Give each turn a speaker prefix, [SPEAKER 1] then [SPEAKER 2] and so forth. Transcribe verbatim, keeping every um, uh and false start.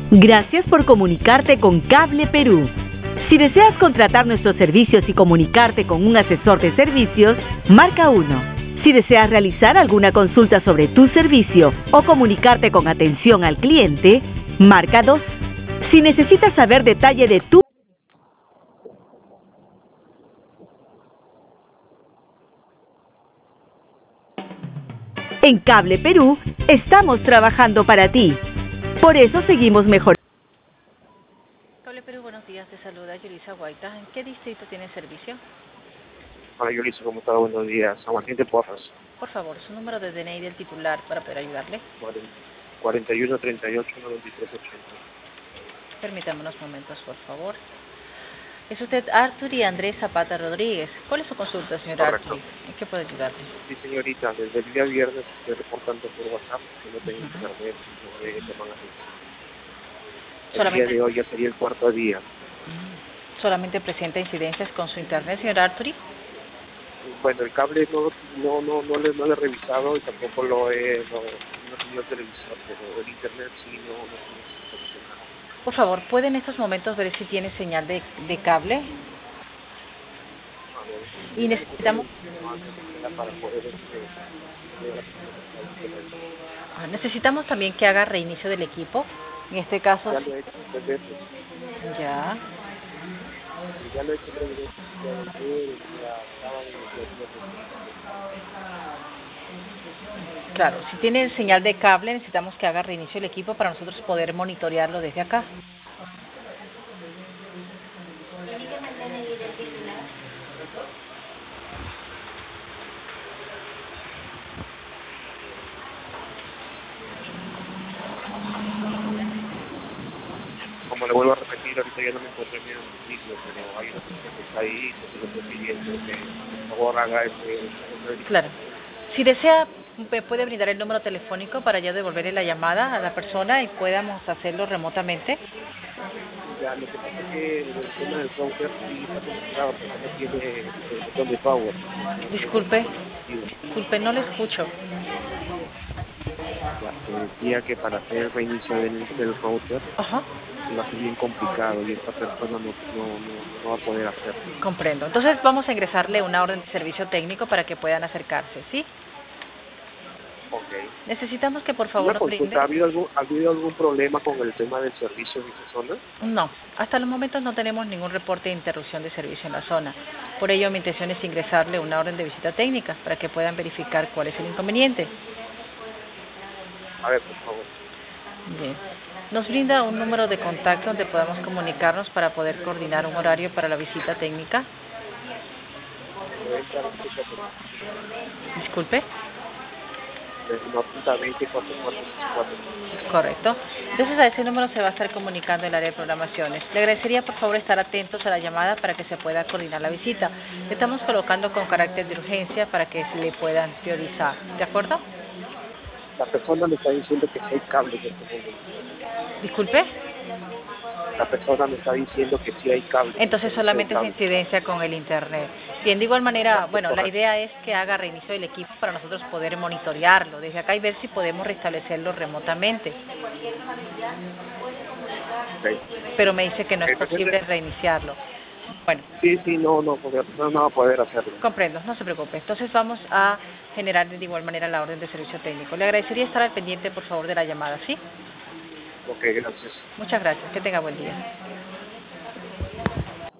[SPEAKER 1] Gracias por comunicarte con Cable Perú. Si deseas contratar nuestros servicios y comunicarte con un asesor de servicios, marca uno. Si deseas realizar alguna consulta sobre tu servicio o comunicarte con atención al cliente, marca dos. Si necesitas saber detalle de tu En Cable Perú, estamos trabajando para ti. Por eso seguimos mejorando.
[SPEAKER 2] Cable Perú, buenos días, te saluda Yulisa Guaita. ¿En qué distrito tiene servicio?
[SPEAKER 3] Hola Yulisa, ¿cómo está? Buenos días. San Martín de Porras.
[SPEAKER 2] Por favor, su número de D N I del titular para poder ayudarle.
[SPEAKER 3] cuarenta y uno, treinta y ocho, noventa y tres, ochenta.
[SPEAKER 2] Permítame unos momentos, por favor. Es usted Artur y Andrés Zapata Rodríguez. ¿Cuál es su consulta, señor
[SPEAKER 3] Correcto.
[SPEAKER 2] Artur? ¿En qué puedo ayudarle?
[SPEAKER 3] Sí, señorita, desde el día viernes estoy reportando por WhatsApp que no tengo internet, no me llaman así. El
[SPEAKER 2] Solamente,
[SPEAKER 3] día de hoy ya sería el cuarto día.
[SPEAKER 2] ¿Solamente presenta incidencias con su internet, señor Arturi?
[SPEAKER 3] Bueno, el cable no no no no lo, no lo he revisado y tampoco lo he no, no he tenido televisor, pero el internet sí no no no funciona.
[SPEAKER 2] Por favor, ¿puede en estos momentos ver si tiene señal de, de cable?
[SPEAKER 3] A ver,
[SPEAKER 2] Y necesitamos...
[SPEAKER 3] para poder este,
[SPEAKER 2] Ah, necesitamos también que haga reinicio del equipo. En este caso...
[SPEAKER 3] ya lo he hecho tres veces.
[SPEAKER 2] Ya.
[SPEAKER 3] Ya lo he hecho tres veces. Ya ayer, ya sábado, ya viernes.
[SPEAKER 2] Claro, si tiene señal de cable, necesitamos que haga reinicio del equipo para nosotros poder monitorearlo desde acá.
[SPEAKER 3] Como le vuelvo a repetir, ahorita ya no me encuentro en mi domicilio, pero hay una persona que está ahí, que se lo estoy pidiendo que por favor haga ese...
[SPEAKER 2] Claro. Si desea, me puede brindar el número telefónico para yo devolverle la llamada a la persona y podamos hacerlo remotamente.
[SPEAKER 3] Ya, lo que pasa es que el tema del router sí está complicado porque no tiene el botón de power.
[SPEAKER 2] Disculpe, disculpe, no le escucho.
[SPEAKER 3] Ya, te decía que para hacer el reinicio del, del router
[SPEAKER 2] Ajá.
[SPEAKER 3] va a ser bien complicado y esta persona no, no, no, no va a poder hacerlo.
[SPEAKER 2] Comprendo. Entonces vamos a ingresarle una orden de servicio técnico para que puedan acercarse, ¿sí?
[SPEAKER 3] Ok.
[SPEAKER 2] Necesitamos que por favor
[SPEAKER 3] Una
[SPEAKER 2] nos
[SPEAKER 3] consulta,
[SPEAKER 2] brinde...
[SPEAKER 3] ¿ha habido algún, ha habido algún problema con el tema del servicio en esa zona?
[SPEAKER 2] No, hasta los momentos no tenemos ningún reporte de interrupción de servicio en la zona. Por ello, mi intención es ingresarle una orden de visita técnica para que puedan verificar cuál es el inconveniente.
[SPEAKER 3] A ver, por favor.
[SPEAKER 2] Bien. ¿Nos brinda un número de contacto donde podamos comunicarnos para poder coordinar un horario para la visita técnica? Disculpe.
[SPEAKER 3] noventa, veinte, cuarenta y cuatro, sesenta y cuatro.
[SPEAKER 2] Correcto. Entonces a ese número se va a estar comunicando el área de programaciones. Le agradecería por favor estar atentos a la llamada para que se pueda coordinar la visita. Le estamos colocando con carácter de urgencia para que se le puedan priorizar. ¿De acuerdo?
[SPEAKER 3] La persona me está diciendo que sí hay cable en este momento.
[SPEAKER 2] Disculpe.
[SPEAKER 3] La persona me está diciendo que sí hay cable.
[SPEAKER 2] Entonces solamente es incidencia con el internet. Bien, de igual manera, bueno, la idea es que haga reinicio del equipo para nosotros poder monitorearlo desde acá y ver si podemos restablecerlo remotamente.
[SPEAKER 3] Okay.
[SPEAKER 2] Pero me dice que no es
[SPEAKER 3] Okay,
[SPEAKER 2] posible reiniciarlo. Bueno.
[SPEAKER 3] Sí, sí, no, no, porque no, no va a poder hacerlo.
[SPEAKER 2] Comprendo, no se preocupe. Entonces vamos a generar de igual manera la orden de servicio técnico. Le agradecería estar al pendiente, por favor, de la llamada, ¿sí?
[SPEAKER 3] Ok, gracias.
[SPEAKER 2] Muchas gracias. Que tenga buen día.